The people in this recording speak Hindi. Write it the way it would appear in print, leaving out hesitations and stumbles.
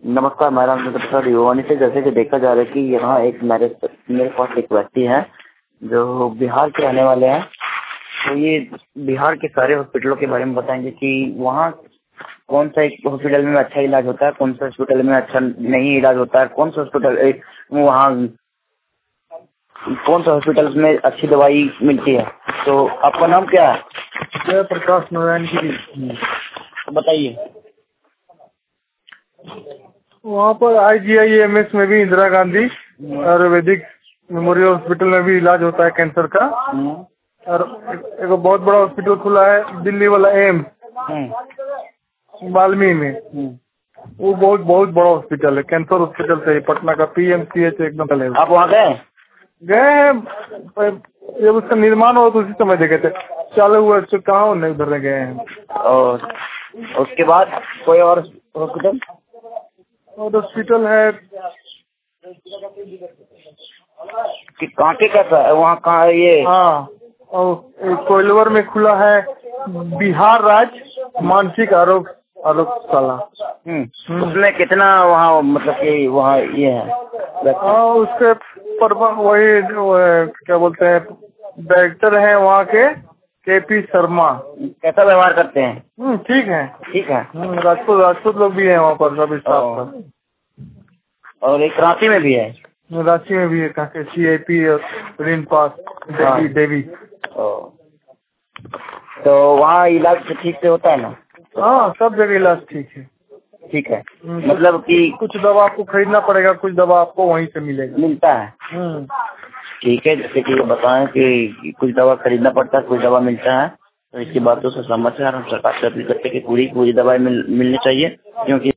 नमस्कार, मेरा नाम प्रसाद युवानी से। जैसे कि देखा जा रहा है कि यहाँ एक मेरे पास एक व्यक्ति है जो बिहार के रहने वाले हैं। तो ये बिहार के सारे हॉस्पिटलों के बारे में बताएंगे कि वहाँ कौन सा एक हॉस्पिटल में अच्छा इलाज होता है, कौन सा हॉस्पिटल में अच्छा नहीं इलाज होता है, कौन सा हॉस्पिटल वहाँ कौन सा हॉस्पिटल में अच्छी दवाई मिलती है। तो आपका नाम क्या है? जय प्रकाश नारायण गिरी। तो बताइए। वहाँ पर IGIMS में भी इंदिरा गांधी आयुर्वेदिक मेमोरियल हॉस्पिटल में भी इलाज होता है कैंसर का। और एक बहुत बड़ा हॉस्पिटल खुला है दिल्ली वाला एम्स बाल्मी में। वो बहुत बड़ा हॉस्पिटल है, कैंसर हॉस्पिटल से पटना का PMCH एकदम है। आप वहाँ गए जब उसका निर्माण हुआ तो उसी समय देखे थे, चालू हुआ कहाँ नहीं उधर गए हैं। और उसके बाद कोई और हॉस्पिटल हॉस्पिटल है कि कांटे का है वहाँ कहाँ ये? हाँ, और कोइलवर में खुला है बिहार राज्य मानसिक आरोग्यशाला। उसमें कितना वहाँ मतलब कि वहाँ ये है? उसके पर वही क्या बोलते हैं डायरेक्टर हैं वहाँ के KP शर्मा। कैसा व्यवहार करते हैं? ठीक है। राजपूत लोग भी हैं वहाँ पर सब स्टाफ का। और एक रांची में भी है? रांची में भी है, कहाँ CIP और ऋण पास देवी। तो वहाँ इलाज ठीक से होता है ना? हाँ, सब जगह इलाज ठीक है। ठीक है, मतलब कि कुछ दवा आपको खरीदना पड़ेगा, कुछ दवा आपको वहीं से मिलता है। ठीक है, जैसे कि बताएं कि कुछ दवा खरीदना पड़ता है, कुछ दवा मिलता है। तो इसकी बातों से समझ है, हम सरकार से अपील करते हैं कि पूरी दवाई मिलनी चाहिए, क्योंकि